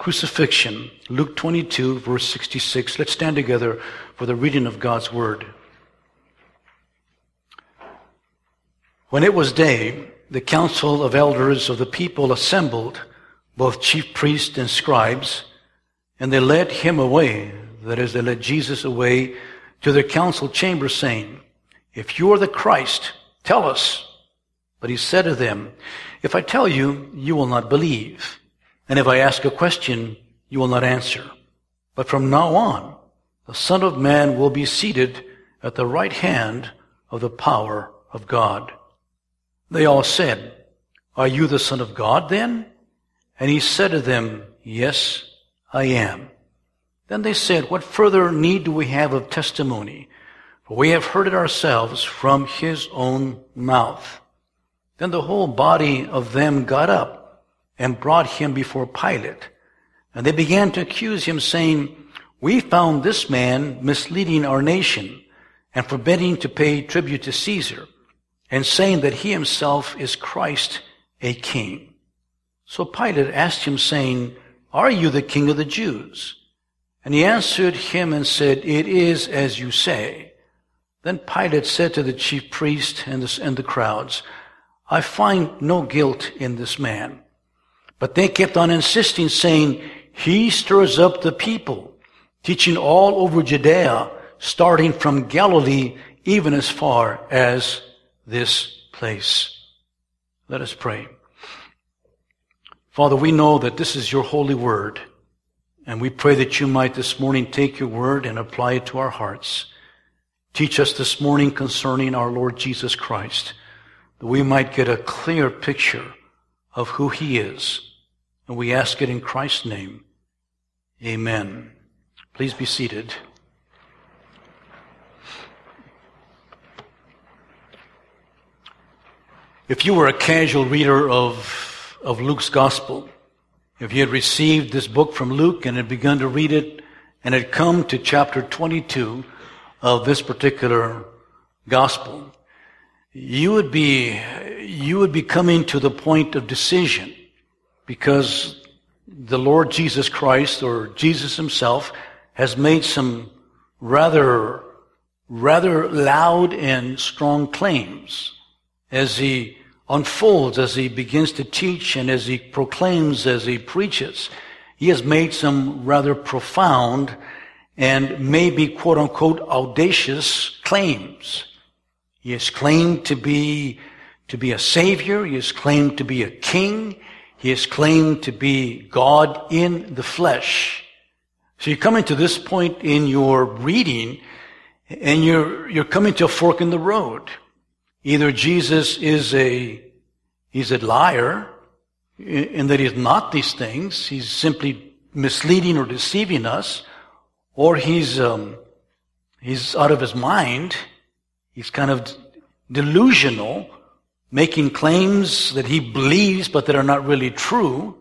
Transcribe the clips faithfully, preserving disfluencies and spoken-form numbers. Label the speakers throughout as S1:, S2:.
S1: crucifixion. Luke twenty-two, verse sixty-six. Let's stand together for the reading of God's word. When it was day, the council of elders of the people assembled, both chief priests and scribes, and they led him away, that is, they led Jesus away to their council chamber, saying, "If you are the Christ, tell us." But he said to them, "If I tell you, you will not believe. And if I ask a question, you will not answer. But from now on, the Son of Man will be seated at the right hand of the power of God." They all said, "Are you the Son of God then?" And he said to them, "Yes, I am." Then they said, "What further need do we have of testimony? For we have heard it ourselves from his own mouth." Then the whole body of them got up and brought him before Pilate. And they began to accuse him, saying, "We found this man misleading our nation and forbidding to pay tribute to Caesar, and saying that he himself is Christ, a king." So Pilate asked him, saying, "Are you the king of the Jews?" And he answered him and said, "It is as you say." Then Pilate said to the chief priest and the, and the crowds, "I find no guilt in this man." But they kept on insisting, saying, "He stirs up the people, teaching all over Judea, starting from Galilee, even as far as this place." Let us pray. Father, we know that this is your holy word, and we pray that you might this morning take your word and apply it to our hearts. Teach us this morning concerning our Lord Jesus Christ, that we might get a clear picture of who he is. And we ask it in Christ's name. Amen. Please be seated. If you were a casual reader of, of Luke's gospel, if you had received this book from Luke and had begun to read it and had come to chapter twenty-two of this particular gospel, you would be, you would be coming to the point of decision, because the Lord Jesus Christ, or Jesus himself, has made some rather, rather loud and strong claims as he unfolds, as he begins to teach, and as he proclaims, as he preaches. He has made some rather profound and maybe quote-unquote audacious claims. He has claimed to be, to be a savior. He has claimed to be a king. He has claimed to be God in the flesh. So you come into this point in your reading, and you're, you're coming to a fork in the road. Either Jesus is a, he's a liar, in that he's not these things. He's simply misleading or deceiving us. Or he's, um, he's out of his mind. He's kind of delusional, making claims that he believes but that are not really true.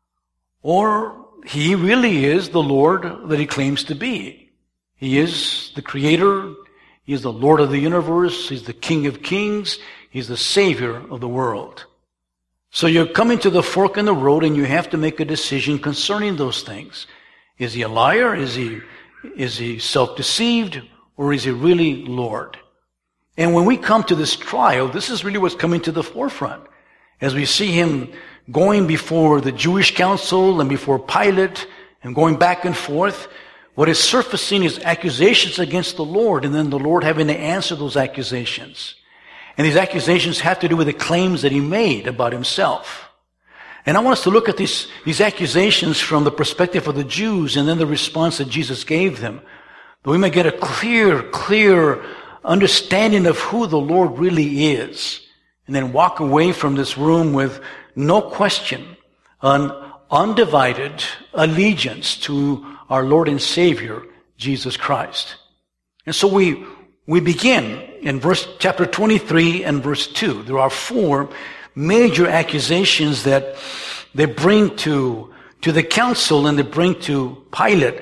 S1: Or he really is the Lord that he claims to be. He is the Creator. He is the Lord of the universe. He's the King of kings. He's the Savior of the world. So you're coming to the fork in the road, and you have to make a decision concerning those things. Is he a liar? Is he, is he self-deceived? Or is he really Lord? And when we come to this trial, this is really what's coming to the forefront. As we see him going before the Jewish council and before Pilate and going back and forth, what is surfacing is accusations against the Lord, and then the Lord having to answer those accusations. And these accusations have to do with the claims that he made about himself. And I want us to look at these, these accusations from the perspective of the Jews, and then the response that Jesus gave them, that we may get a clear, clear understanding of who the Lord really is, and then walk away from this room with no question an undivided allegiance to our Lord and Savior, Jesus Christ. And so we, we begin in verse, chapter twenty-three and verse two. There are four major accusations that they bring to, to the council and they bring to Pilate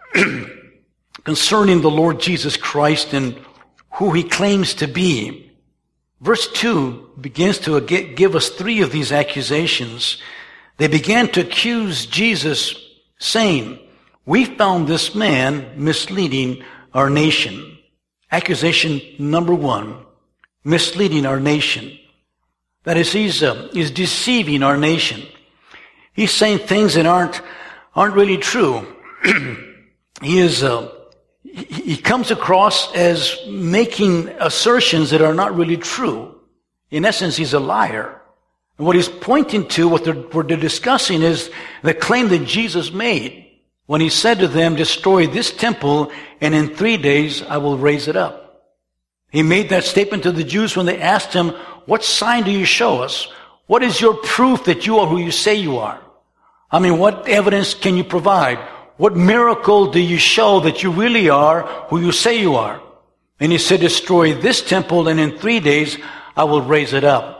S1: concerning the Lord Jesus Christ and who he claims to be. Verse two begins to give us three of these accusations. They began to accuse Jesus saying, "We found this man misleading our nation." Accusation number one, misleading our nation. That is, he's, uh, he's deceiving our nation. He's saying things that aren't, aren't really true. he is, uh, he, he comes across as making assertions that are not really true. In essence, he's a liar. And what he's pointing to, what they're, what they're discussing, is the claim that Jesus made when he said to them, "Destroy this temple, and in three days I will raise it up." He made that statement to the Jews when they asked him, "What sign do you show us? What is your proof that you are who you say you are? I mean, what evidence can you provide? What miracle do you show that you really are who you say you are?" And he said, "Destroy this temple, and in three days I will raise it up."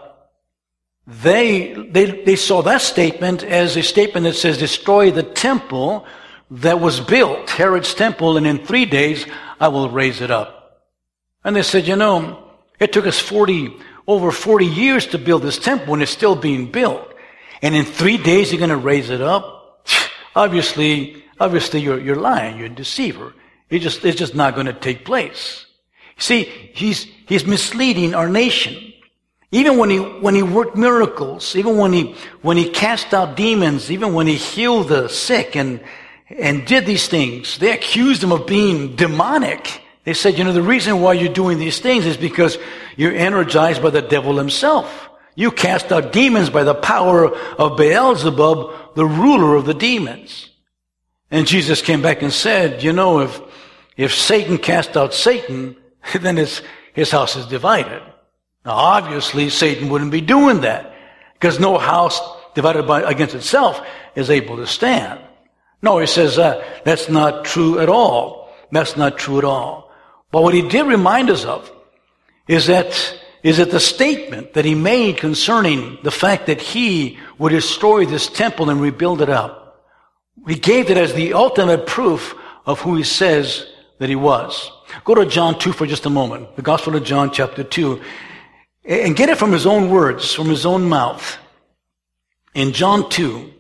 S1: They, they, they saw that statement as a statement that says, "Destroy the temple that was built, Herod's temple, and in three days I will raise it up." And they said, "You know, it took us forty, over forty years to build this temple, and it's still being built. And in three days you're going to raise it up? Obviously, obviously you're, you're lying, you're a deceiver. It just, it's just not going to take place." See, he's, he's misleading our nation. Even when he, when he worked miracles, even when he, when he cast out demons, even when he healed the sick and, and did these things, they accused him of being demonic. They said, "You know, the reason why you're doing these things is because you're energized by the devil himself. You cast out demons by the power of Beelzebub, the ruler of the demons." And Jesus came back and said, "You know, if, if Satan cast out Satan, then his, his house is divided." Now, obviously, Satan wouldn't be doing that, because no house divided by, against itself is able to stand. No, he says, uh, that's not true at all. That's not true at all. But what he did remind us of is that, is that the statement that he made concerning the fact that he would destroy this temple and rebuild it up. He gave it as the ultimate proof of who he says that he was. Go to John two for just a moment. The Gospel of John, chapter two. And get it from his own words, from his own mouth. In John two,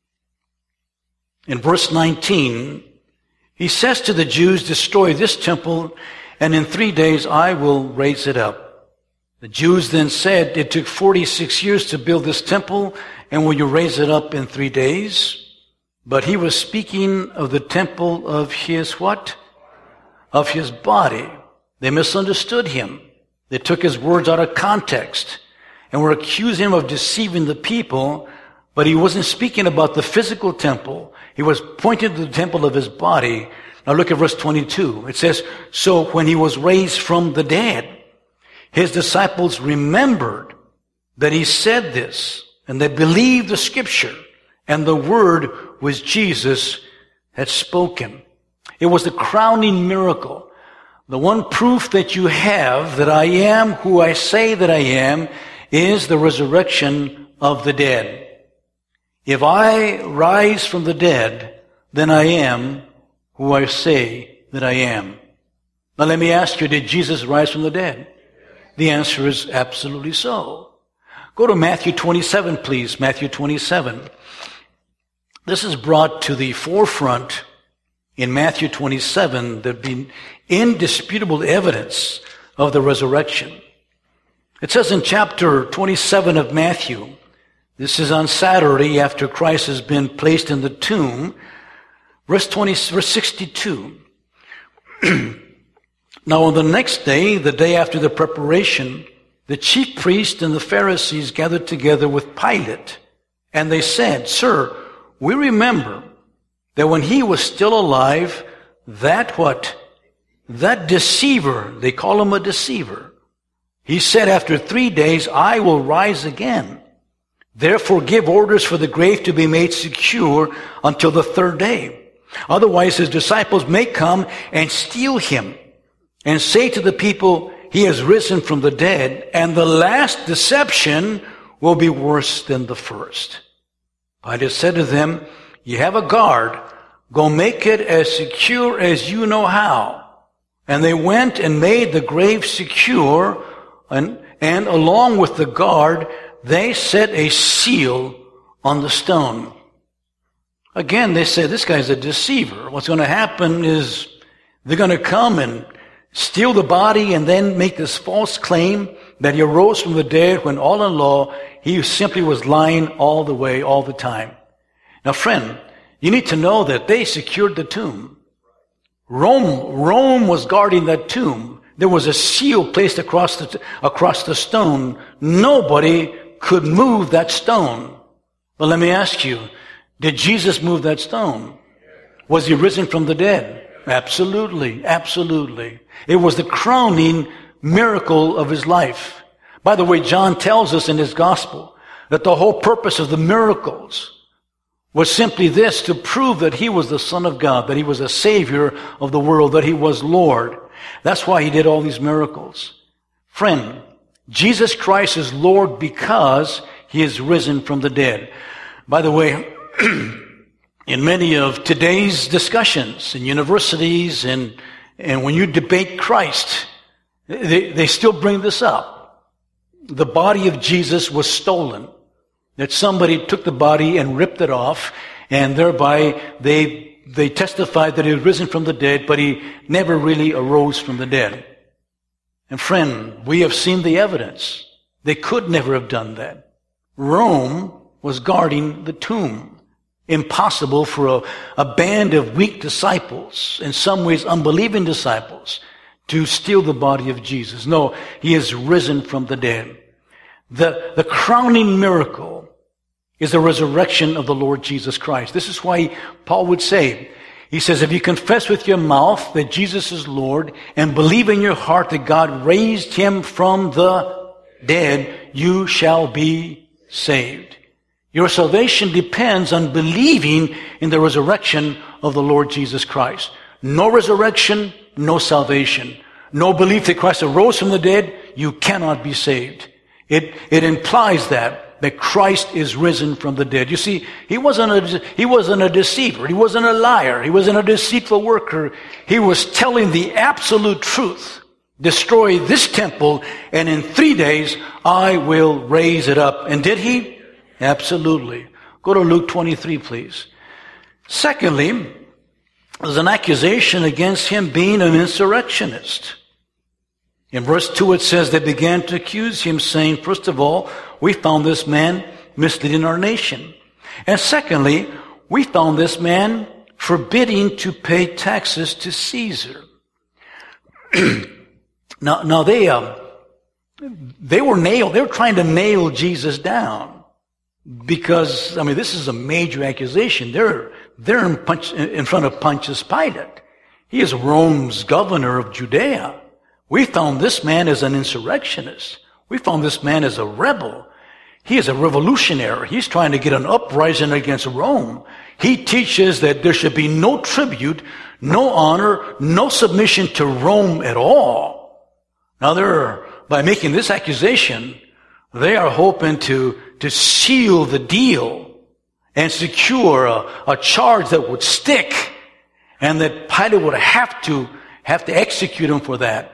S1: in verse nineteen, he says to the Jews, "Destroy this temple, and in three days I will raise it up." The Jews then said, "It took forty-six years to build this temple, and will you raise it up in three days?" But he was speaking of the temple of his what? Of his body. They misunderstood him. They took his words out of context and were accusing him of deceiving the people, but he wasn't speaking about the physical temple. He was pointing to the temple of his body. Now look at verse twenty-two. It says, "So when he was raised from the dead, his disciples remembered that he said this, and they believed the scripture, and the word was Jesus had spoken." It was the crowning miracle. The one proof that you have that I am who I say that I am is the resurrection of the dead. If I rise from the dead, then I am who I say that I am. Now let me ask you, did Jesus rise from the dead? The answer is absolutely so. Go to Matthew twenty-seven, please. Matthew twenty-seven. This is brought to the forefront in Matthew twenty-seven. There'd be indisputable evidence of the resurrection. It says in chapter twenty-seven of Matthew, this is on Saturday after Christ has been placed in the tomb, verse twenty, verse sixty-two. Now on the next day, the day after the preparation, the chief priests and the Pharisees gathered together with Pilate, and they said, "Sir, we remember that when he was still alive, that what? That deceiver," they call him a deceiver, "he said, after three days, I will rise again. Therefore give orders for the grave to be made secure until the third day. Otherwise his disciples may come and steal him and say to the people, he has risen from the dead, and the last deception will be worse than the first." Pilate said to them, "You have a guard. Go make it as secure as you know how." And they went and made the grave secure, and, and along with the guard, they set a seal on the stone. Again, they say this guy's a deceiver. What's going to happen is they're going to come and steal the body and then make this false claim that he arose from the dead when all in law he simply was lying all the way, all the time. Now, friend, you need to know that they secured the tomb. Rome, Rome was guarding that tomb. There was a seal placed across the, across the stone. Nobody could move that stone. But let me ask you, did Jesus move that stone? Was he risen from the dead? Absolutely, absolutely. It was the crowning miracle of his life. By the way, John tells us in his gospel that the whole purpose of the miracles was simply this, to prove that he was the Son of God, that he was a Savior of the world, that he was Lord. That's why he did all these miracles. Friend, Jesus Christ is Lord because he is risen from the dead. By the way, in many of today's discussions in universities and, and when you debate Christ, they, they still bring this up. The body of Jesus was stolen. That somebody took the body and ripped it off, and thereby they they testified that he was risen from the dead, but he never really arose from the dead. And friend, we have seen the evidence. They could never have done that. Rome was guarding the tomb. Impossible for a, a band of weak disciples, in some ways unbelieving disciples, to steal the body of Jesus. No, he is risen from the dead. The, the crowning miracle is the resurrection of the Lord Jesus Christ. This is why Paul would say, he says, if you confess with your mouth that Jesus is Lord and believe in your heart that God raised him from the dead, you shall be saved. Your salvation depends on believing in the resurrection of the Lord Jesus Christ. No resurrection, no salvation. No belief that Christ arose from the dead, you cannot be saved. It, it implies that, that Christ is risen from the dead. You see, he wasn't a, he wasn't a deceiver. He wasn't a liar. He wasn't a deceitful worker. He was telling the absolute truth. Destroy this temple, and in three days, I will raise it up. And did he? Absolutely. Go to Luke twenty-three, please. Secondly, there's an accusation against him being an insurrectionist. In verse two it says, they began to accuse him, saying, first of all, we found this man misleading our nation. And secondly, we found this man forbidding to pay taxes to Caesar. now, now they, uh, they were nailed, they were trying to nail Jesus down. Because, I mean, this is a major accusation. They're, they're in, Pontius, in front of Pontius Pilate. He is Rome's governor of Judea. We found this man as an insurrectionist. We found this man as a rebel. He is a revolutionary. He's trying to get an uprising against Rome. He teaches that there should be no tribute, no honor, no submission to Rome at all. Now they're, by making this accusation, they are hoping to, to seal the deal and secure a, a charge that would stick, and that Pilate would have to, have to execute him for that.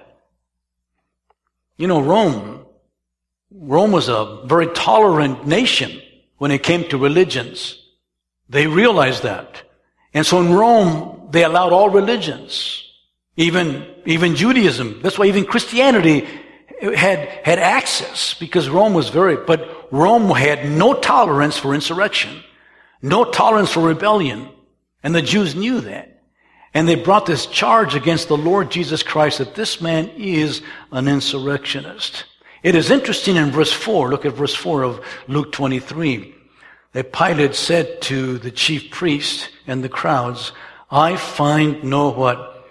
S1: You know, Rome, Rome was a very tolerant nation when it came to religions. They realized that. And so in Rome, they allowed all religions, even, even Judaism. That's why even Christianity had, had access, because Rome was very, but Rome had no tolerance for insurrection, no tolerance for rebellion. And the Jews knew that. And they brought this charge against the Lord Jesus Christ that this man is an insurrectionist. It is interesting in verse four, look at verse four of Luke twenty-three, that Pilate said to the chief priest and the crowds, I find no what?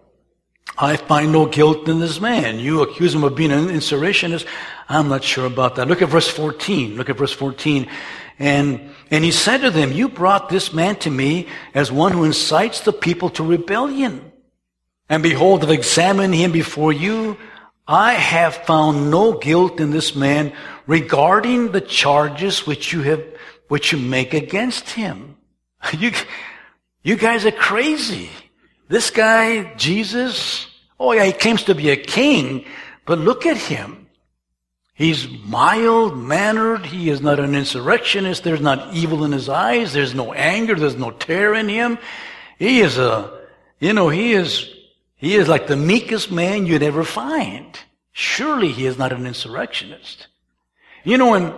S1: I find no guilt in this man. You accuse him of being an insurrectionist. I'm not sure about that. Look at verse fourteen. Look at verse fourteen. And, and he said to them, you brought this man to me as one who incites the people to rebellion. And behold, I've examined him before you. I have found no guilt in this man regarding the charges which you have, which you make against him. You, you guys are crazy. This guy, Jesus, oh yeah, he claims to be a king, but look at him. He's mild-mannered. He is not an insurrectionist. There's not evil in his eyes. There's no anger. There's no terror in him. He is a, you know, he is, he is like the meekest man you'd ever find. Surely he is not an insurrectionist. You know, and,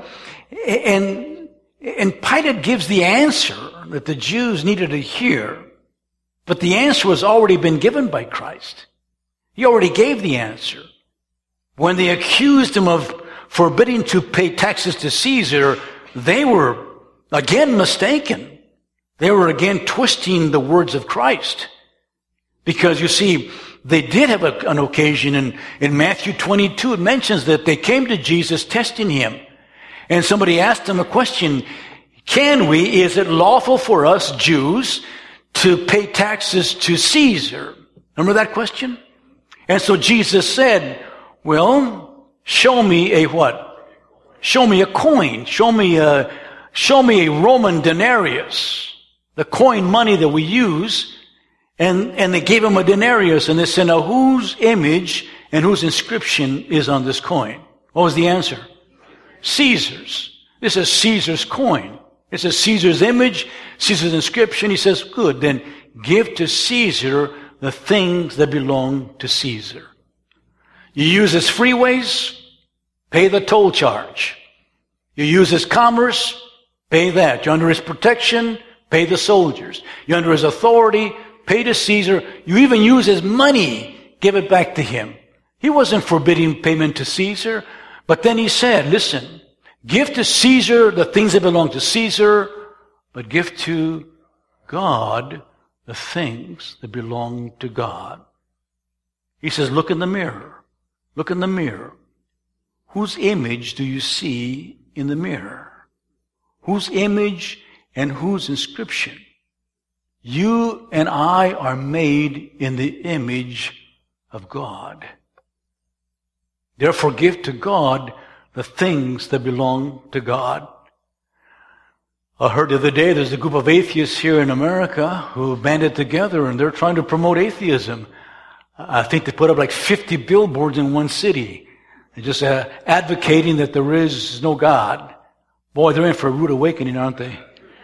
S1: and, and Pilate gives the answer that the Jews needed to hear, but the answer has already been given by Christ. He already gave the answer. When they accused him of forbidding to pay taxes to Caesar, they were again mistaken. They were again twisting the words of Christ. Because you see, they did have a, an occasion in, in Matthew twenty-two. It mentions that they came to Jesus testing him. And somebody asked him a question, can we, is it lawful for us Jews to pay taxes to Caesar? Remember that question? And so Jesus said, well, show me a what? Show me a coin. Show me a, show me a Roman denarius, the coin money that we use. And, and they gave him a denarius, and they said, now whose image and whose inscription is on this coin? What was the answer? Caesar's. This is Caesar's coin. This is Caesar's image, Caesar's inscription. He says, good, then give to Caesar the things that belong to Caesar. You use his freeways, pay the toll charge. You use his commerce, pay that. You're under his protection, pay the soldiers. You're under his authority, pay to Caesar. You even use his money, give it back to him. He wasn't forbidding payment to Caesar, but then he said, listen, give to Caesar the things that belong to Caesar, but give to God the things that belong to God. He says, look in the mirror. Look in the mirror. Whose image do you see in the mirror? Whose image and whose inscription? You and I are made in the image of God. Therefore, give to God the things that belong to God. I heard the other day there's a group of atheists here in America who banded together and they're trying to promote atheism. I think they put up like fifty billboards in one city. They're just uh, advocating that there is no God. Boy, they're in for a rude awakening, aren't they?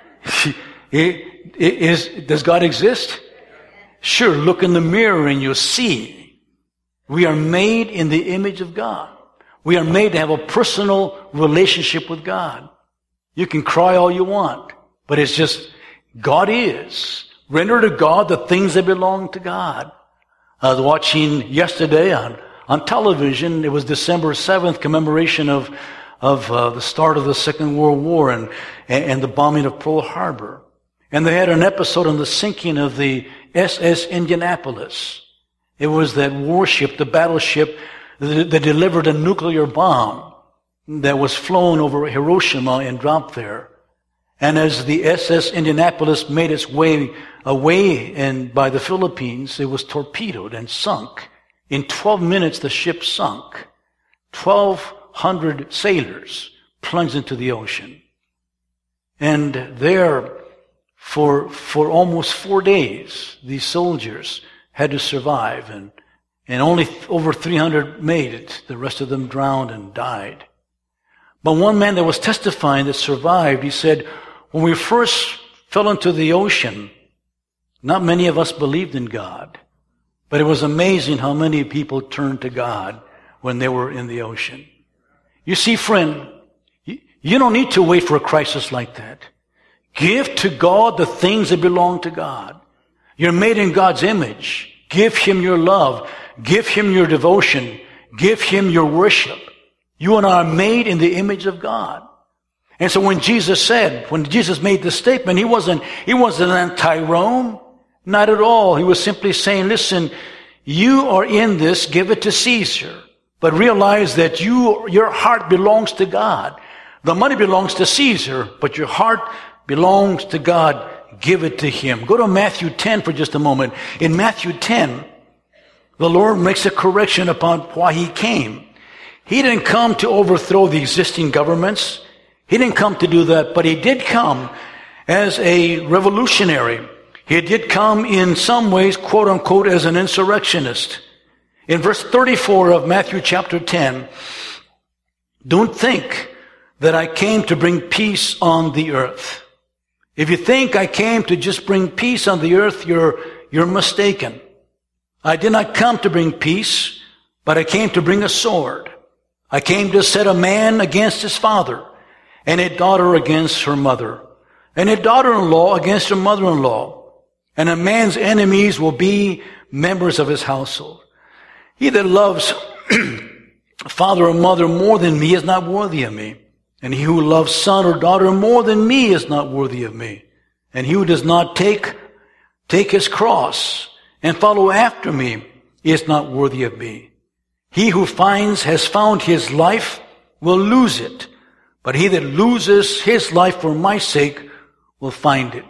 S1: it, it is, does God exist? Sure, look in the mirror and you'll see. We are made in the image of God. We are made to have a personal relationship with God. You can cry all you want, but it's just, God is. Render to God the things that belong to God. I was watching yesterday on, on television. It was December seventh, commemoration of, of uh, the start of the Second World War and, and the bombing of Pearl Harbor. And they had an episode on the sinking of the S S Indianapolis. It was that warship, the battleship, that, that delivered a nuclear bomb that was flown over Hiroshima and dropped there. And as the S S Indianapolis made its way away and by the Philippines, it was torpedoed and sunk. In twelve minutes, the ship sunk. twelve hundred sailors plunged into the ocean. And there, for, for almost four days, these soldiers had to survive, and, and only over three hundred made it. The rest of them drowned and died. But one man that was testifying that survived, he said, when we first fell into the ocean, not many of us believed in God. But it was amazing how many people turned to God when they were in the ocean. You see, friend, you don't need to wait for a crisis like that. Give to God the things that belong to God. You're made in God's image. Give Him your love. Give Him your devotion. Give Him your worship. You and I are made in the image of God. And so when Jesus said, when Jesus made this statement, He wasn't, He wasn't anti-Rome. Not at all. He was simply saying, listen, you are in this, give it to Caesar. But realize that you, your heart belongs to God. The money belongs to Caesar, but your heart belongs to God. Give it to Him. Go to Matthew ten for just a moment. In Matthew ten, the Lord makes a correction upon why He came. He didn't come to overthrow the existing governments. He didn't come to do that, but He did come as a revolutionary. He did come in some ways, quote unquote, as an insurrectionist. In verse thirty-four of Matthew chapter ten, don't think that I came to bring peace on the earth. If you think I came to just bring peace on the earth, you're, you're mistaken. I did not come to bring peace, but I came to bring a sword. I came to set a man against his father, and a daughter against her mother, and a daughter-in-law against her mother-in-law. And a man's enemies will be members of his household. He that loves father or mother more than me is not worthy of me. And he who loves son or daughter more than me is not worthy of me. And he who does not take, take his cross and follow after me is not worthy of me. He who finds, has found his life will lose it. But he that loses his life for my sake will find it.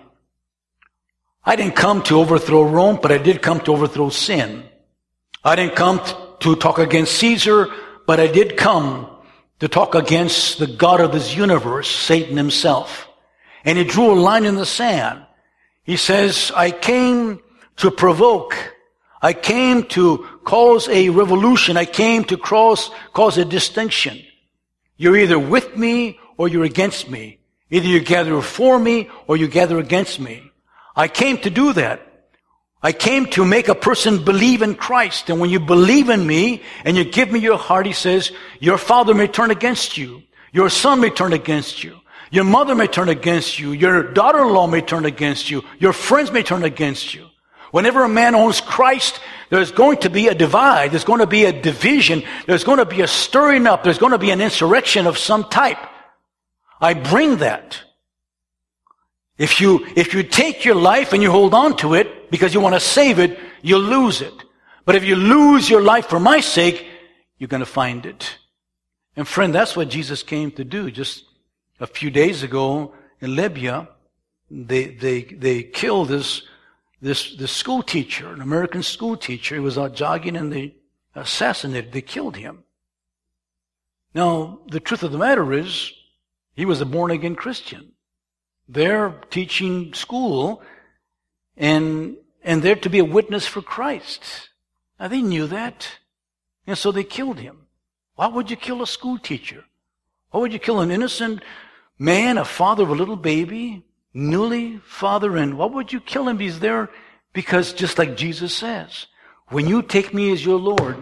S1: I didn't come to overthrow Rome, but I did come to overthrow sin. I didn't come to talk against Caesar, but I did come to talk against the God of this universe, Satan himself. And he drew a line in the sand. He says, I came to provoke. I came to cause a revolution. I came to cause, cause a distinction. You're either with me or you're against me. Either you gather for me or you gather against me. I came to do that. I came to make a person believe in Christ. And when you believe in me and you give me your heart, he says, your father may turn against you. Your son may turn against you. Your mother may turn against you. Your daughter-in-law may turn against you. Your friends may turn against you. Whenever a man owns Christ, there's going to be a divide. There's going to be a division. There's going to be a stirring up. There's going to be an insurrection of some type. I bring that. If you, if you take your life and you hold on to it because you want to save it, you'll lose it. But if you lose your life for my sake, you're going to find it. And friend, that's what Jesus came to do. Just a few days ago in Libya, they, they, they killed this, this, this school teacher, an American school teacher. He was out jogging and they assassinated, they killed him. Now, the truth of the matter is, he was a born-again Christian. They're teaching school, and and they're to be a witness for Christ. Now, they knew that, and so they killed him. Why would you kill a school teacher? Why would you kill an innocent man, a father of a little baby, newly father, and why would you kill him? He's there because, just like Jesus says, when you take me as your Lord,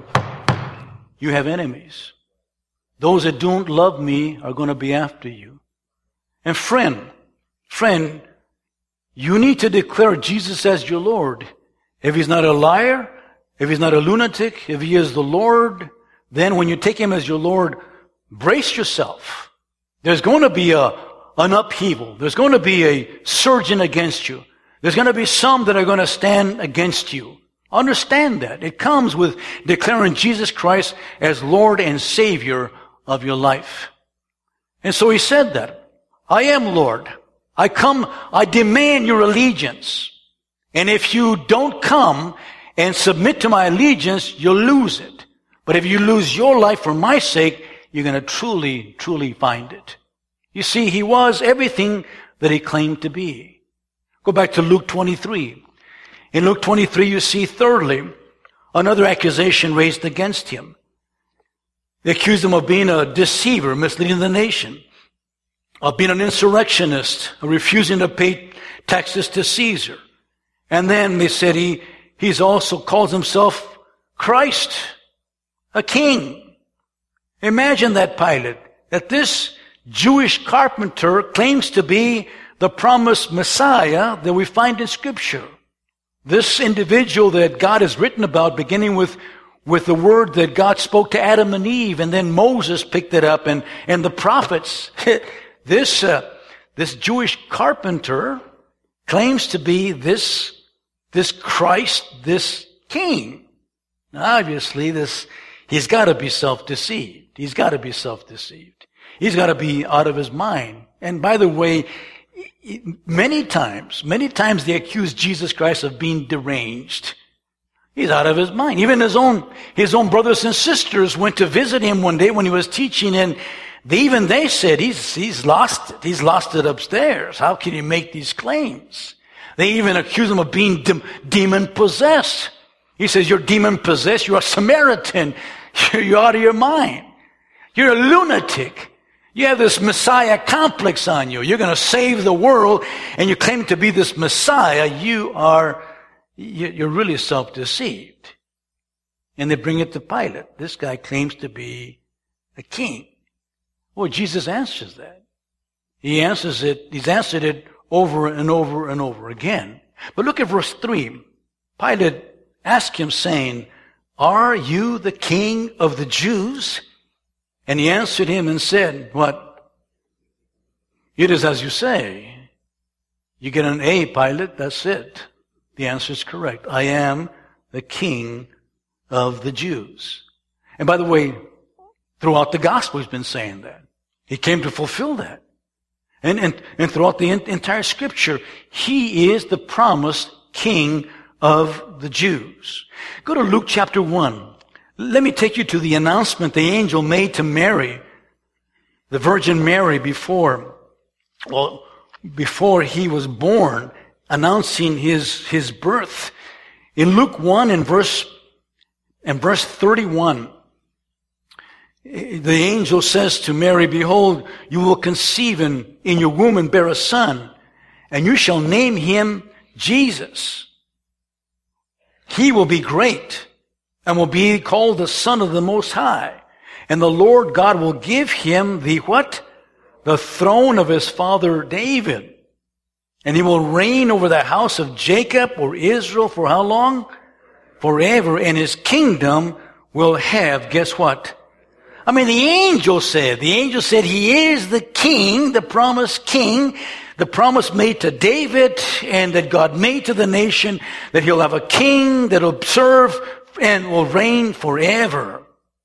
S1: you have enemies. Those that don't love me are going to be after you. And friend, Friend, you need to declare Jesus as your Lord. If he's not a liar, if he's not a lunatic, if he is the Lord, then when you take him as your Lord, brace yourself. There's going to be a, an upheaval. There's going to be a surging against you. There's going to be some that are going to stand against you. Understand that. It comes with declaring Jesus Christ as Lord and Savior of your life. And so he said that. I am Lord. I come, I demand your allegiance. And if you don't come and submit to my allegiance, you'll lose it. But if you lose your life for my sake, you're going to truly, truly find it. You see, he was everything that he claimed to be. Go back to Luke twenty-three. In Luke twenty-three, you see, thirdly, another accusation raised against him. They accused him of being a deceiver, misleading the nation, of being an insurrectionist, of refusing to pay taxes to Caesar. And then they said he, he's also calls himself Christ, a king. Imagine that, Pilate, that this Jewish carpenter claims to be the promised Messiah that we find in Scripture. This individual that God has written about, beginning with, with the word that God spoke to Adam and Eve, and then Moses picked it up, and, and the prophets. This, uh, this Jewish carpenter claims to be this, this Christ, this king. Now, obviously, this, he's got to be self-deceived. He's got to be self-deceived. He's got to be out of his mind. And by the way, many times, many times they accuse Jesus Christ of being deranged. He's out of his mind. Even his own, his own brothers and sisters went to visit him one day when he was teaching, and they, even they said, he's, he's lost it. He's lost it upstairs. How can he make these claims? They even accuse him of being de- demon-possessed. He says, you're demon-possessed. You're a Samaritan. You're out of your mind. You're a lunatic. You have this Messiah complex on you. You're going to save the world, and you claim to be this Messiah. You are, you're really self-deceived. And they bring it to Pilate. This guy claims to be a king. Well, Jesus answers that. He answers it, he's answered it over and over and over again. But look at verse three. Pilate asked him, saying, "Are you the king of the Jews?" And he answered him and said, what? "It is as you say." You get an A, Pilate, that's it. The answer is correct. I am the king of the Jews. And by the way, throughout the gospel he's been saying that. He came to fulfill that. And, and, and throughout the entire scripture, he is the promised king of the Jews. Go to Luke chapter one. Let me take you to the announcement the angel made to Mary, the Virgin Mary, before, well, before he was born, announcing his, his birth. In Luke one and verse, and verse thirty-one, the angel says to Mary, "Behold, you will conceive and in your womb and bear a son, and you shall name him Jesus. He will be great and will be called the Son of the Most High. And the Lord God will give him the what? The throne of his father David. And he will reign over the house of Jacob or Israel for how long? Forever. And his kingdom will have, guess what? I mean, the angel said, the angel said he is the king, the promised king, the promise made to David and that God made to the nation, that he'll have a king that will serve and will reign forever.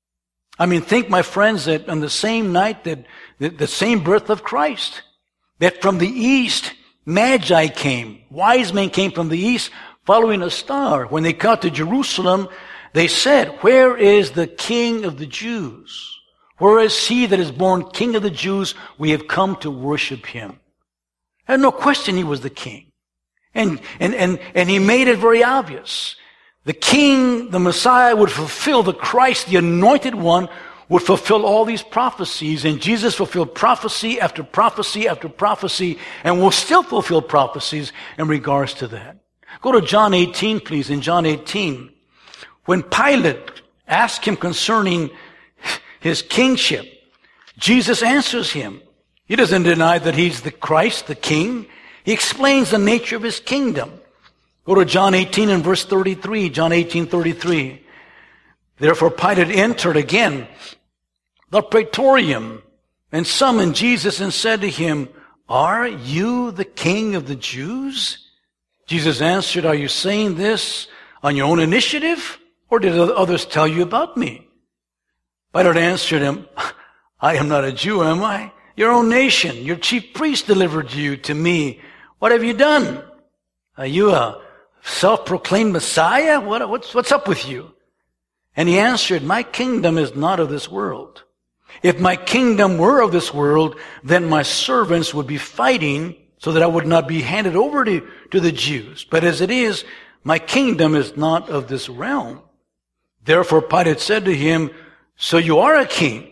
S1: I mean, think, my friends, that on the same night that the, the same birth of Christ, that from the east, Magi came, wise men came from the east following a star. When they got to Jerusalem, they said, "Where is the King of the Jews? Where is he that is born King of the Jews? We have come to worship him." And no question he was the king. And, and, and, and he made it very obvious. The king, the Messiah, would fulfill, the Christ, the anointed one, would fulfill all these prophecies. And Jesus fulfilled prophecy after prophecy after prophecy, and will still fulfill prophecies in regards to that. Go to John eighteen, please. In John eighteen, when Pilate asked him concerning his kingship, Jesus answers him. He doesn't deny that he's the Christ, the king. He explains the nature of his kingdom. Go to John eighteen and verse thirty-three. John eighteen, thirty-three. Therefore Pilate entered again the praetorium and summoned Jesus and said to him, "Are you the king of the Jews?" Jesus answered, "Are you saying this on your own initiative, or did others tell you about me?" Pilate answered him, "I am not a Jew, am I? Your own nation, your chief priest delivered you to me. What have you done? Are you a self-proclaimed Messiah? What, what's, what's up with you?" And he answered, "My kingdom is not of this world. If my kingdom were of this world, then my servants would be fighting so that I would not be handed over to, to the Jews. But as it is, my kingdom is not of this realm." Therefore Pilate said to him, "So you are a king?"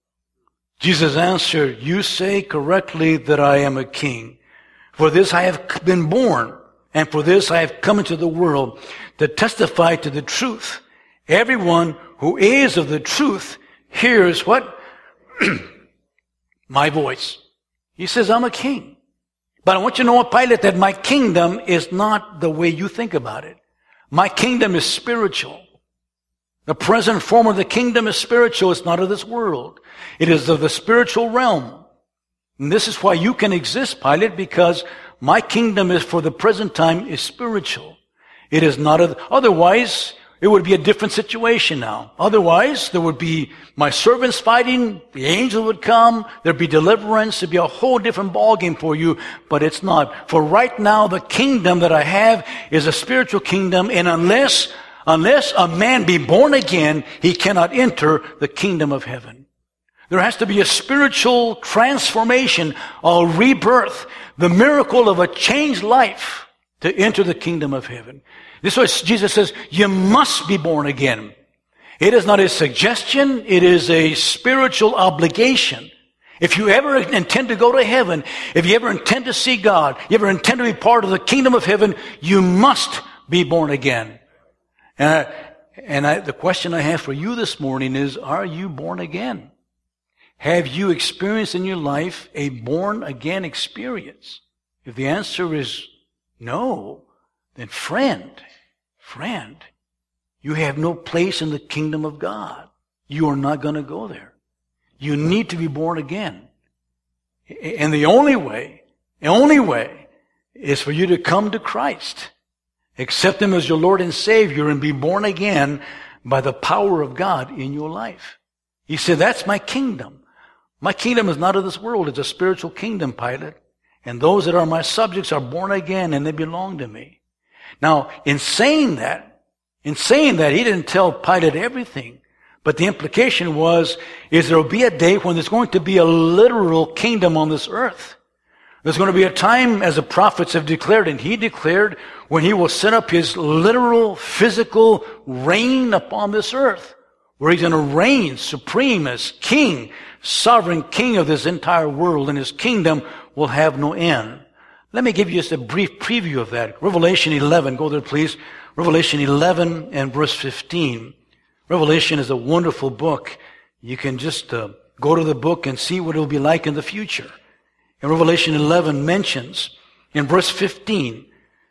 S1: Jesus answered, "You say correctly that I am a king. For this I have been born, and for this I have come into the world, to testify to the truth. Everyone who is of the truth hears" what? "My voice." He says, "I'm a king. But I want you to know, Pilate, that my kingdom is not the way you think about it. My kingdom is spiritual. The present form of the kingdom is spiritual. It's not of this world. It is of the spiritual realm. And this is why you can exist, Pilate, because my kingdom is for the present time is spiritual. It is not of, otherwise, it would be a different situation now. Otherwise, there would be my servants fighting, the angel would come, there'd be deliverance, it'd be a whole different ballgame for you, but it's not. For right now, the kingdom that I have is a spiritual kingdom, and unless, unless a man be born again, he cannot enter the kingdom of heaven. There has to be a spiritual transformation, a rebirth, the miracle of a changed life to enter the kingdom of heaven. This is why Jesus says, you must be born again. It is not a suggestion. It is a spiritual obligation. If you ever intend to go to heaven, if you ever intend to see God, you ever intend to be part of the kingdom of heaven, you must be born again. And, I, and I, the question I have for you this morning is, are you born again? Have you experienced in your life a born again experience? If the answer is no, then friend, friend, you have no place in the kingdom of God. You are not going to go there. You need to be born again. And the only way, the only way is for you to come to Christ. Accept Him as your Lord and Savior and be born again by the power of God in your life. He said, that's my kingdom. My kingdom is not of this world. It's a spiritual kingdom, Pilate. And those that are my subjects are born again and they belong to me. Now, in saying that, in saying that, he didn't tell Pilate everything. But the implication was, is there will be a day when there's going to be a literal kingdom on this earth. There's going to be a time, as the prophets have declared, and he declared, when he will set up his literal, physical reign upon this earth, where he's going to reign supreme as king, sovereign king of this entire world, and his kingdom will have no end. Let me give you just a brief preview of that. Revelation eleven, go there please. Revelation eleven and verse fifteen. Revelation is a wonderful book. You can just uh, go to the book and see what it will be like in the future. And Revelation eleven mentions in verse fifteen,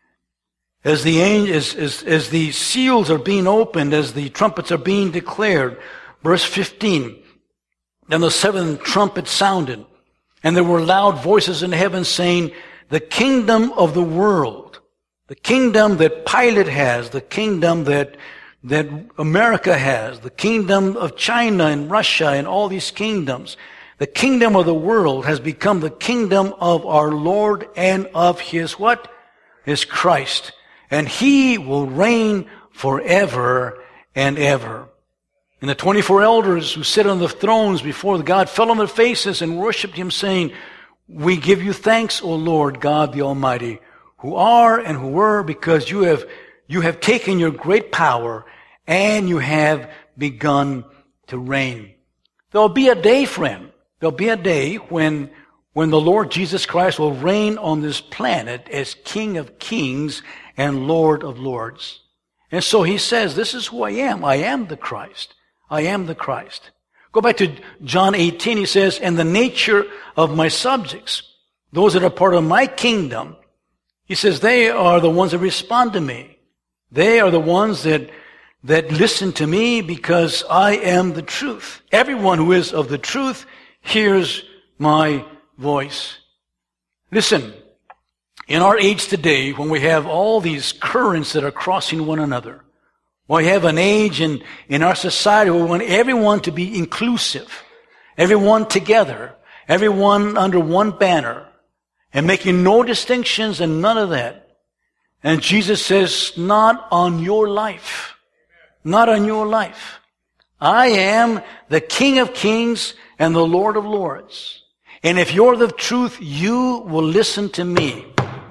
S1: as the angel, as, as, as the seals are being opened, as the trumpets are being declared, verse fifteen, then the seventh trumpet sounded, and there were loud voices in heaven saying, the kingdom of the world, the kingdom that Pilate has, the kingdom that that America has, the kingdom of China and Russia and all these kingdoms, the kingdom of the world has become the kingdom of our Lord and of His what? His Christ. And He will reign forever and ever. And the twenty-four elders who sit on the thrones before God fell on their faces and worshipped Him, saying, we give you thanks, O Lord God the Almighty, who are and who were, because you have You have taken your great power and you have begun to reign. There'll be a day, friend. There'll be a day when, when the Lord Jesus Christ will reign on this planet as King of Kings and Lord of Lords. And so He says, this is who I am. I am the Christ. I am the Christ. Go back to John eighteen. He says, and the nature of my subjects, those that are part of my kingdom, He says, they are the ones that respond to me. They are the ones that, that listen to me because I am the truth. Everyone who is of the truth hears my voice. Listen, in our age today, when we have all these currents that are crossing one another, we have an age in, in our society where we want everyone to be inclusive, everyone together, everyone under one banner, and making no distinctions and none of that. And Jesus says, not on your life. Not on your life. I am the King of Kings and the Lord of Lords. And if you're the truth, you will listen to me.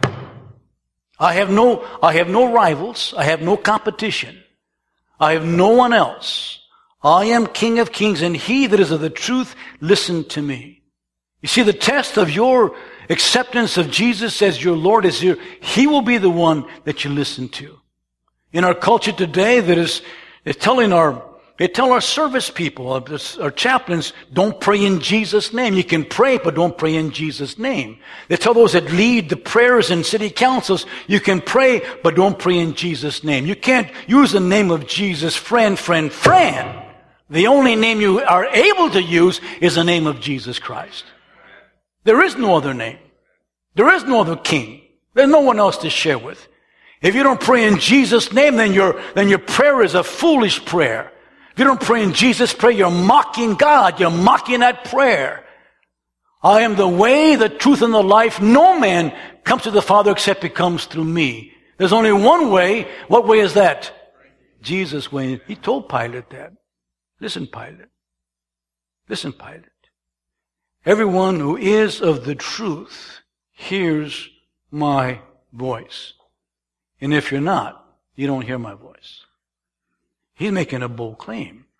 S1: I have no, I have no rivals. I have no competition. I have no one else. I am King of Kings, and he that is of the truth, listen to me. You see, the test of your acceptance of Jesus as your Lord is here. He will be the one that you listen to. In our culture today, that is, is telling our, they tell our service people, our chaplains, don't pray in Jesus' name. You can pray, but don't pray in Jesus' name. They tell those that lead the prayers in city councils, you can pray, but don't pray in Jesus' name. You can't use the name of Jesus, friend, friend, friend. The only name you are able to use is the name of Jesus Christ. There is no other name. There is no other king. There's no one else to share with. If you don't pray in Jesus' name, then your, then your prayer is a foolish prayer. If you don't pray in Jesus' prayer, you're mocking God. You're mocking that prayer. I am the way, the truth, and the life. No man comes to the Father except He comes through me. There's only one way. What way is that? Jesus' way. He told Pilate that. Listen, Pilate. Listen, Pilate. Everyone who is of the truth hears my voice. And if you're not, you don't hear my voice. He's making a bold claim.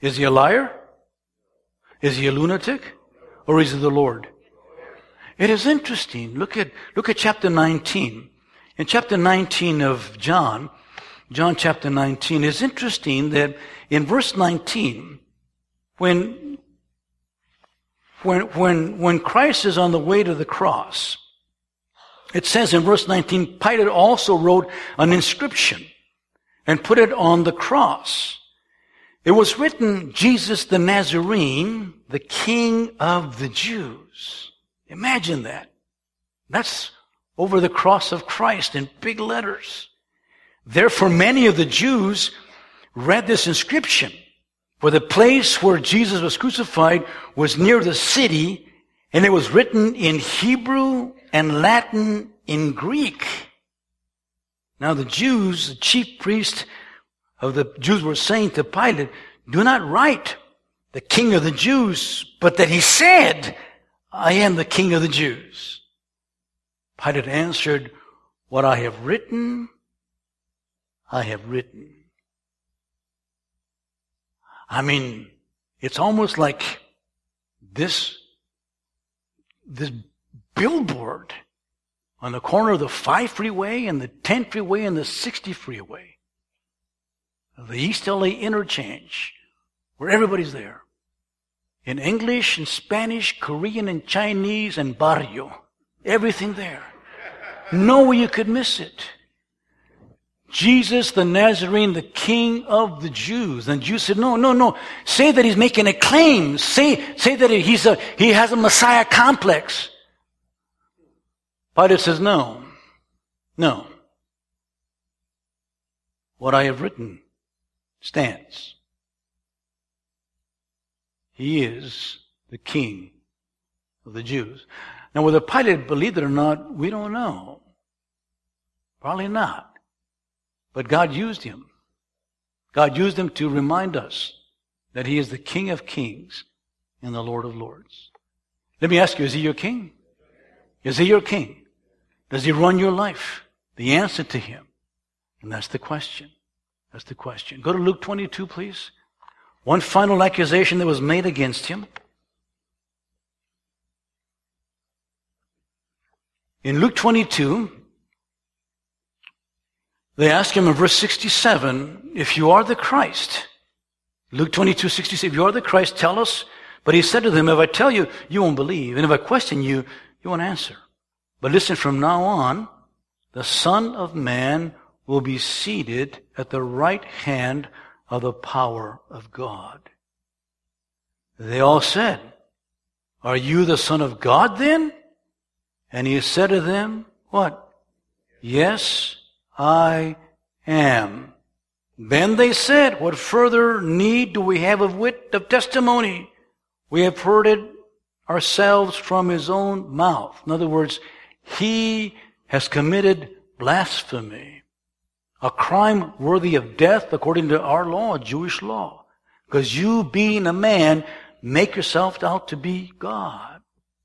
S1: Is he a liar? Is he a lunatic? Or is he the Lord? It is interesting. Look at, look at chapter nineteen. In chapter nineteen of John, John chapter nineteen, it's interesting that in verse nineteen, when, when, when, when Christ is on the way to the cross, it says in verse nineteen, Pilate also wrote an inscription and put it on the cross. It was written, Jesus the Nazarene, the King of the Jews. Imagine that. That's over the cross of Christ in big letters. Therefore, many of the Jews read this inscription, for the place where Jesus was crucified was near the city, and it was written in Hebrew and Latin in Greek. Now the Jews, the chief priest of the Jews were saying to Pilate, do not write the King of the Jews, but that he said, I am the King of the Jews. Pilate answered, what I have written, I have written. I mean, it's almost like this, this billboard on the corner of the five freeway and the ten freeway and the sixty freeway, the East L A interchange, where everybody's there. In English and Spanish, Korean and Chinese and barrio. Everything there. No way you could miss it. Jesus the Nazarene, the King of the Jews. And the Jews said, no, no, no. Say that he's making a claim. Say, say that he's a, he has a Messiah complex. Pilate says, no, no. What I have written stands. He is the King of the Jews. Now, whether Pilate believed it or not, we don't know. Probably not. But God used him. God used him to remind us that he is the King of kings and the Lord of lords. Let me ask you, is he your king? Is he your king? Does he run your life? The answer to him. And that's the question. That's the question. Go to Luke twenty-two, please. One final accusation that was made against him. In Luke twenty-two, they ask him in verse sixty-seven, if you are the Christ. Luke twenty-two, sixty-seven, if you are the Christ, tell us. But he said to them, if I tell you, you won't believe. And if I question you, you won't answer. But listen, from now on, the Son of Man will be seated at the right hand of the power of God. They all said, are you the Son of God then? And he said to them, what? Yes, I am. Then they said, what further need do we have of wit of testimony? We have heard it ourselves from his own mouth. In other words, he has committed blasphemy, a crime worthy of death according to our law, Jewish law. Because you, being a man, make yourself out to be God.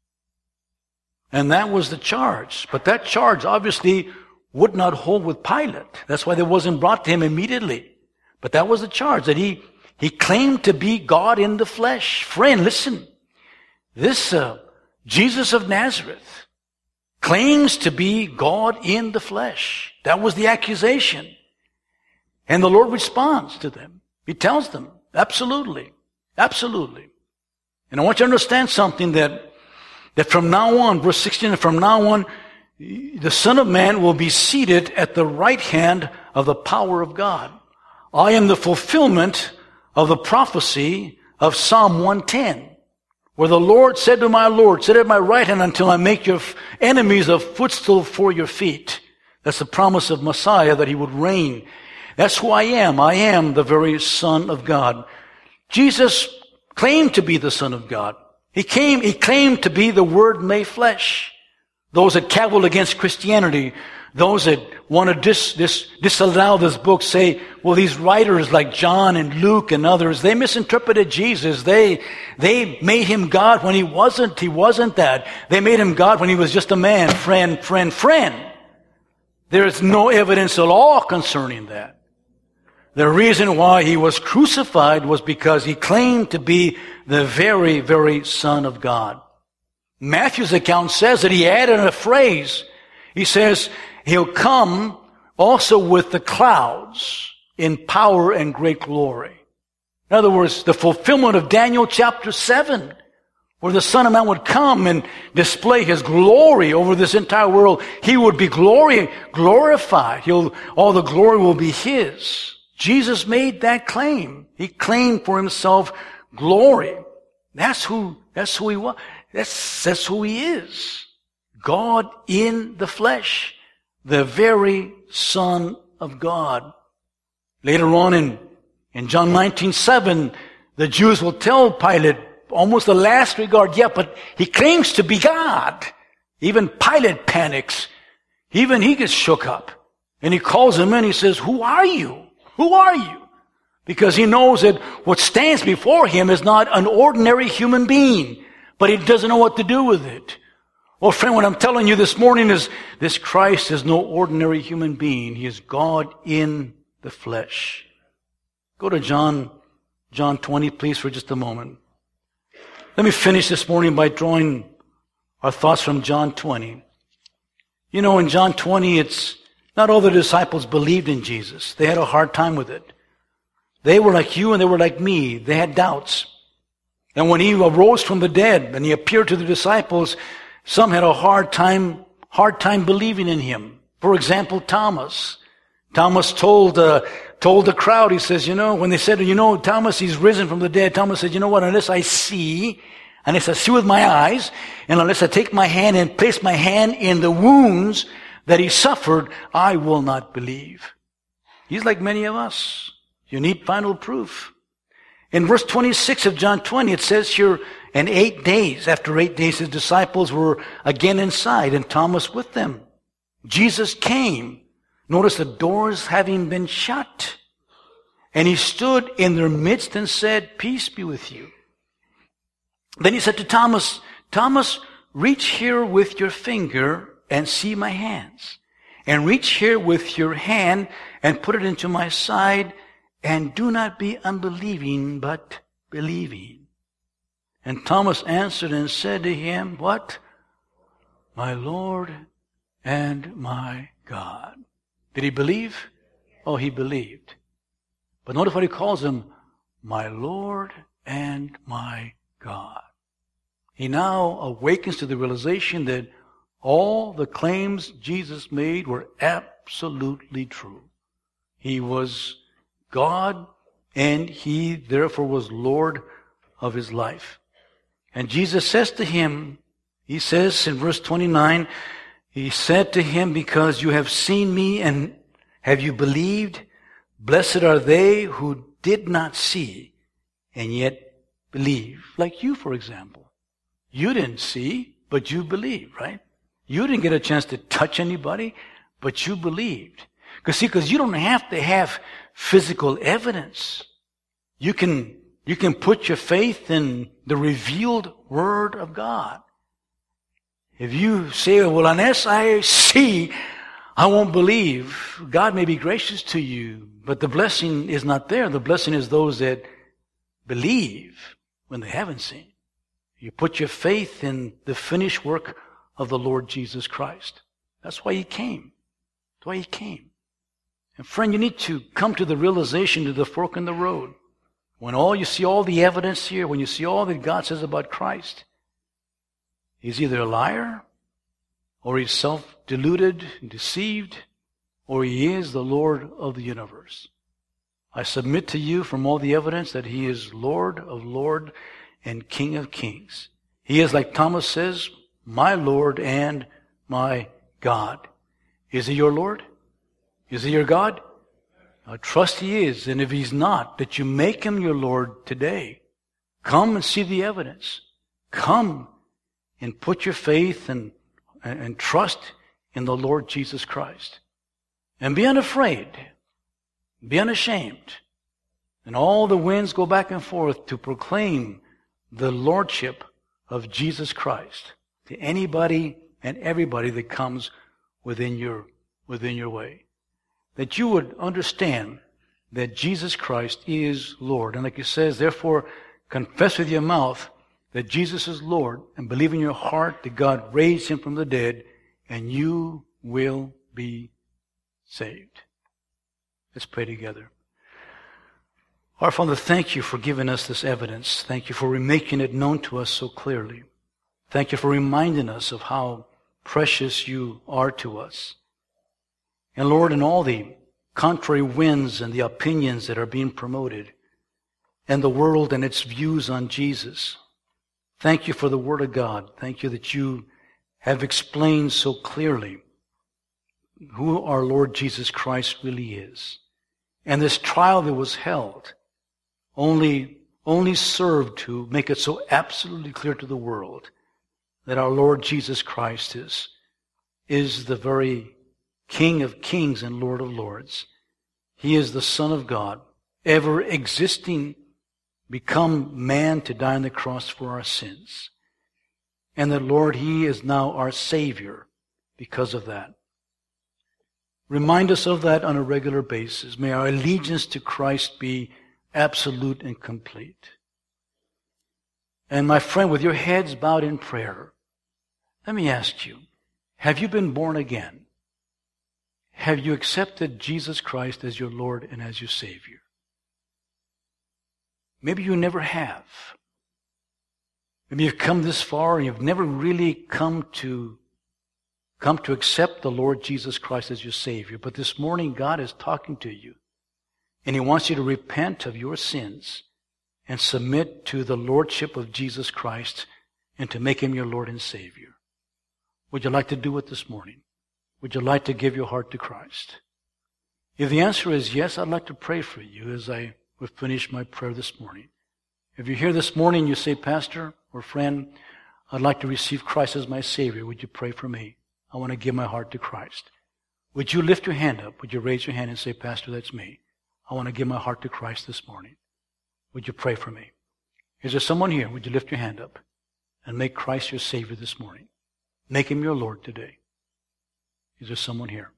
S1: And that was the charge. But that charge obviously would not hold with Pilate. That's why it wasn't brought to him immediately. But that was the charge, that he, he claimed to be God in the flesh. Friend, listen. This uh, Jesus of Nazareth claims to be God in the flesh. That was the accusation. And the Lord responds to them. He tells them, absolutely, absolutely. And I want you to understand something, that, that from now on, verse sixteen, from now on, the Son of Man will be seated at the right hand of the power of God. I am the fulfillment of the prophecy of Psalm one ten, where the Lord said to my Lord, sit at my right hand until I make your enemies a footstool for your feet. That's the promise of Messiah, that he would reign. That's who I am. I am the very Son of God. Jesus claimed to be the Son of God. He came, he claimed to be the Word made flesh. Those that cavil against Christianity, those that want to dis, dis, disallow this book, say, well, these writers like John and Luke and others, they misinterpreted Jesus. They, they made him God when he wasn't. He wasn't that. They made him God when he was just a man, friend, friend, friend. There is no evidence at all concerning that. The reason why he was crucified was because he claimed to be the very, very Son of God. Matthew's account says that he added a phrase. He says, he'll come also with the clouds in power and great glory. In other words, the fulfillment of Daniel chapter seven, where the Son of Man would come and display his glory over this entire world. He would be glory, glorified. He'll, all the glory will be his. Jesus made that claim. He claimed for himself glory. That's who, that's who he was. That's, that's who he is. God in the flesh. The very Son of God. Later on in, in John nineteen seven, the Jews will tell Pilate, almost the last regard, yeah, but he claims to be God. Even Pilate panics. Even he gets shook up. And he calls him in, he says, who are you? Who are you? Because he knows that what stands before him is not an ordinary human being, but he doesn't know what to do with it. Well, friend, what I'm telling you this morning is this Christ is no ordinary human being. He is God in the flesh. Go to John, John twenty, please, for just a moment. Let me finish this morning by drawing our thoughts from John twenty. You know, in John twenty, it's not all the disciples believed in Jesus. They had a hard time with it. They were like you and they were like me. They had doubts. And when he arose from the dead and he appeared to the disciples, some had a hard time, hard time believing in him. For example, Thomas. Thomas told, uh, told the crowd, he says, you know, when they said, you know, Thomas, he's risen from the dead. Thomas said, you know what, unless I see, unless I see with my eyes, and unless I take my hand and place my hand in the wounds that he suffered, I will not believe. He's like many of us. You need final proof. In verse twenty-six of John twenty, it says here, and eight days, after eight days, his disciples were again inside, and Thomas with them. Jesus came. Notice the doors having been shut. And he stood in their midst and said, peace be with you. Then he said to Thomas, Thomas, reach here with your finger and see my hands. And reach here with your hand and put it into my side. And do not be unbelieving, but believing. And Thomas answered and said to him, what? My Lord and my God. Did he believe? Oh, he believed. But notice what he calls him, my Lord and my God. He now awakens to the realization that all the claims Jesus made were absolutely true. He was God, and he therefore was Lord of his life. And Jesus says to him, he says in verse twenty-nine, he said to him, because you have seen me and have you believed? Blessed are they who did not see and yet believe. Like you, for example. You didn't see, but you believed, right? You didn't get a chance to touch anybody, but you believed. Because see, because you don't have to have physical evidence. You can, you can put your faith in the revealed Word of God. If you say, well, unless I see, I won't believe, God may be gracious to you, but the blessing is not there. The blessing is those that believe when they haven't seen. You put your faith in the finished work of the Lord Jesus Christ. That's why he came. That's why he came. And friend, you need to come to the realization to the fork in the road. When all you see all the evidence here, when you see all that God says about Christ, he's either a liar, or he's self-deluded and deceived, or he is the Lord of the universe. I submit to you from all the evidence that he is Lord of lords and King of kings. He is, like Thomas says, my Lord and my God. Is he your Lord? Is he your God? I trust he is. And if he's not, that you make him your Lord today. Come and see the evidence. Come and put your faith and, and, and trust in the Lord Jesus Christ. And be unafraid. Be unashamed. And all the winds go back and forth to proclaim the Lordship of Jesus Christ to anybody and everybody that comes within your, within your way. That you would understand that Jesus Christ is Lord. And like it says, therefore, confess with your mouth that Jesus is Lord and believe in your heart that God raised him from the dead, and you will be saved. Let's pray together. Our Father, thank you for giving us this evidence. Thank you for making it known to us so clearly. Thank you for reminding us of how precious you are to us. And Lord, in all the contrary winds and the opinions that are being promoted, and the world and its views on Jesus, thank you for the Word of God. Thank you that you have explained so clearly who our Lord Jesus Christ really is. And this trial that was held only, only served to make it so absolutely clear to the world that our Lord Jesus Christ is, is the very King of kings and Lord of lords. He is the Son of God, ever existing, become man to die on the cross for our sins. And that, Lord, He is now our Savior because of that. Remind us of that on a regular basis. May our allegiance to Christ be absolute and complete. And my friend, with your heads bowed in prayer, let me ask you, have you been born again? Have you accepted Jesus Christ as your Lord and as your Savior? Maybe you never have. Maybe you've come this far and you've never really come to come to accept the Lord Jesus Christ as your Savior. But this morning God is talking to you, and He wants you to repent of your sins and submit to the Lordship of Jesus Christ and to make Him your Lord and Savior. Would you like to do it this morning? Would you like to give your heart to Christ? If the answer is yes, I'd like to pray for you as I will finish my prayer this morning. If you're here this morning and you say, Pastor or friend, I'd like to receive Christ as my Savior, would you pray for me? I want to give my heart to Christ. Would you lift your hand up? Would you raise your hand and say, Pastor, that's me. I want to give my heart to Christ this morning. Would you pray for me? Is there someone here? Would you lift your hand up and make Christ your Savior this morning? Make Him your Lord today. Is there someone here?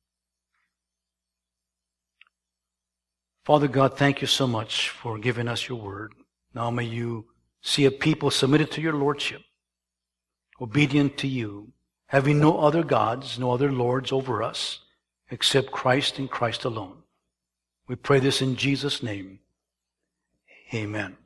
S1: Father God, thank you so much for giving us your word. Now may you see a people submitted to your lordship, obedient to you, having no other gods, no other lords over us, except Christ and Christ alone. We pray this in Jesus' name. Amen.